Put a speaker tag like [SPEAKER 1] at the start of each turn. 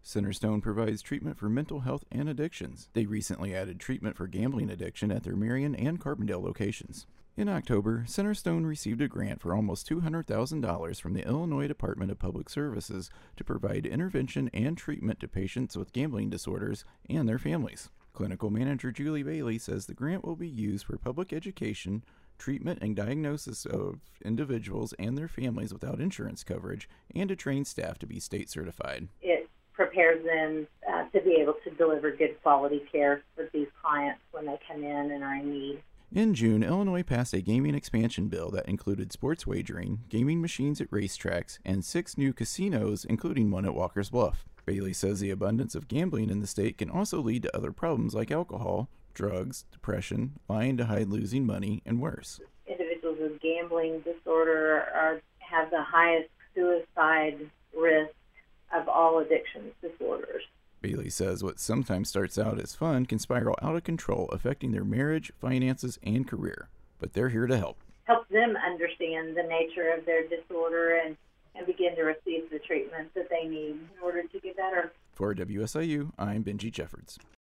[SPEAKER 1] Centerstone provides treatment for mental health and addictions. They recently added treatment for gambling addiction at their Marion and Carbondale locations. In October, Centerstone received a grant for almost $200,000 from the Illinois Department of Public Services to provide intervention and treatment to patients with gambling disorders and their families. Clinical Manager Julie Bailey says the grant will be used for public education, treatment and diagnosis of individuals and their families without insurance coverage, and to train staff to be state certified.
[SPEAKER 2] It prepares them to be able to deliver good quality care for these clients when they come in and are in need.
[SPEAKER 1] In June, Illinois passed a gaming expansion bill that included sports wagering, gaming machines at racetracks, and 6 new casinos, including one at Walker's Bluff. Bailey says the abundance of gambling in the state can also lead to other problems like alcohol, drugs, depression, lying to hide losing money, and worse.
[SPEAKER 2] Individuals with gambling disorder have the highest suicide risk of all addiction disorders.
[SPEAKER 1] Bailey says what sometimes starts out as fun can spiral out of control, affecting their marriage, finances, and career. But they're here to help.
[SPEAKER 2] Help them understand the nature of their disorder and begin to receive the treatment that they need in order to get better.
[SPEAKER 1] For WSIU, I'm Benji Jeffords.